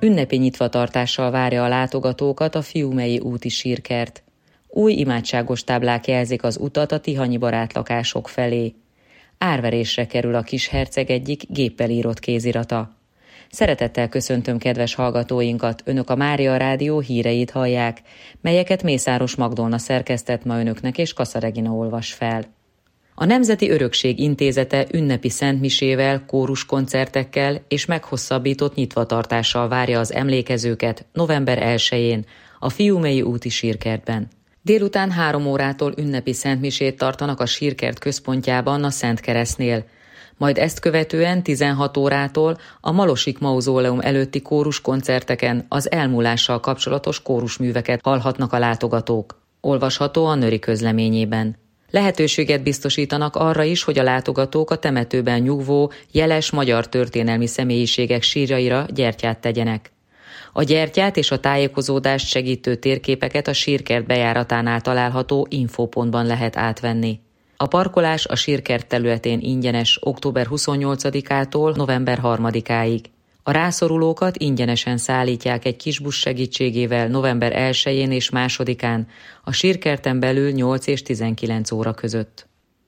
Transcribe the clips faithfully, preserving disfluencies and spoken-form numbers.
Ünnepi nyitvatartással várja a látogatókat a Fiumei úti sírkert. Új imádságos táblák jelzik az utat a tihanyi barátlakások felé. Árverésre kerül a kisherceg egyik géppel írott kézirata. Szeretettel köszöntöm kedves hallgatóinkat, önök a Mária Rádió híreit hallják, melyeket Mészáros Magdolna szerkesztett ma önöknek és Kassa Regina olvas fel. A Nemzeti Örökség Intézete ünnepi szentmisével, kóruskoncertekkel és meghosszabbított nyitvatartással várja az emlékezőket november elsején a Fiumei úti sírkertben. Délután három órától ünnepi szentmisét tartanak a sírkert központjában a Szent Keresztnél, majd ezt követően tizenhat órától a Malosik Mauzóleum előtti kóruskoncerteken az elmúlással kapcsolatos kórusműveket hallhatnak a látogatók. Olvasható a Nöri közleményében. Lehetőséget biztosítanak arra is, hogy a látogatók a temetőben nyugvó, jeles magyar történelmi személyiségek sírjaira gyertyát tegyenek. A gyertyát és a tájékozódást segítő térképeket a sírkert bejáratánál található infópontban lehet átvenni. A parkolás a sírkert területén ingyenes október huszonnyolcadikától november harmadikáig. A rászorulókat ingyenesen szállítják egy kisbusz segítségével november elsején és másodikán, a sírkerten belül nyolc és tizenkilenc óra között.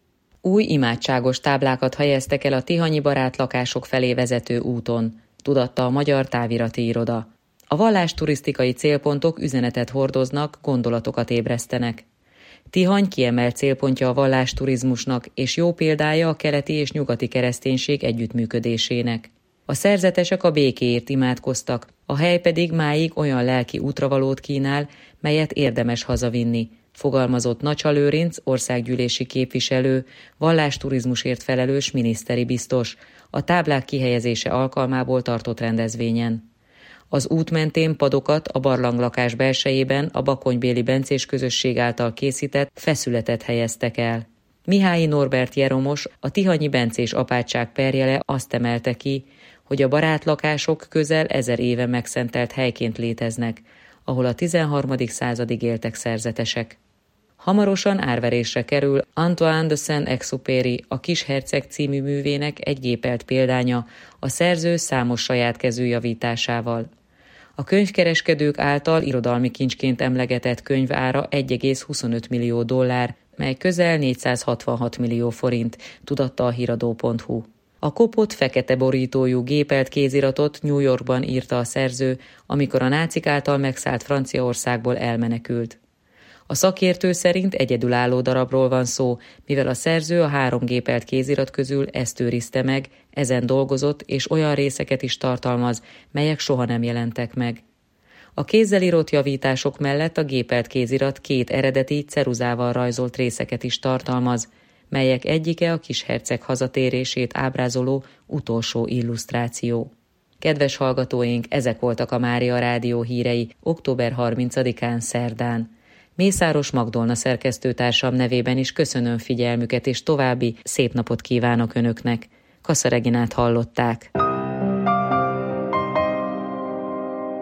Új imádságos táblákat helyeztek el a tihanyi barátlakások felé vezető úton, tudatta a Magyar Távirati Iroda. A vallásturisztikai célpontok üzenetet hordoznak, gondolatokat ébresztenek. Tihany kiemelt célpontja a vallásturizmusnak és jó példája a keleti és nyugati kereszténység együttműködésének. A szerzetesek a békéért imádkoztak, a hely pedig máig olyan lelki útravalót kínál, melyet érdemes hazavinni, fogalmazott Nacsa Lőrinc, országgyűlési képviselő, vallásturizmusért felelős miniszteri biztos, a táblák kihelyezése alkalmából tartott rendezvényen. Az út mentén padokat a barlanglakás belsejében a bakonybéli bencés közösség által készített feszületet helyeztek el. Mihályi Norbert Jeromos, a tihanyi bencés apátság perjele azt emelte ki, hogy a barátlakások közel ezer éve megszentelt helyként léteznek, ahol a tizenharmadik századig éltek szerzetesek. Hamarosan árverésre kerül Antoine de Saint-Exupéry, a Kisherceg című művének egy gépelt példánya, a szerző számos saját kezű javításával. A könyvkereskedők által irodalmi kincsként emlegetett könyv ára egy egész huszonöt millió dollár, mely közel négyszázhatvanhat millió forint, tudatta a híradó pont hu. A kopott fekete borítójú gépelt kéziratot New Yorkban írta a szerző, amikor a nácik által megszállt Franciaországból elmenekült. A szakértő szerint egyedülálló darabról van szó, mivel a szerző a három gépelt kézirat közül ezt őrizte meg, ezen dolgozott és olyan részeket is tartalmaz, melyek soha nem jelentek meg. A kézzel írott javítások mellett a gépelt kézirat két eredeti ceruzával rajzolt részeket is tartalmaz, melyek egyike a kisherceg hazatérését ábrázoló utolsó illusztráció. Kedves hallgatóink, ezek voltak a Mária Rádió hírei október harmincadikán szerdán. Mészáros Magdolna szerkesztőtársam nevében is köszönöm figyelmüket, és további szép napot kívánok önöknek. Kassa Reginát hallották.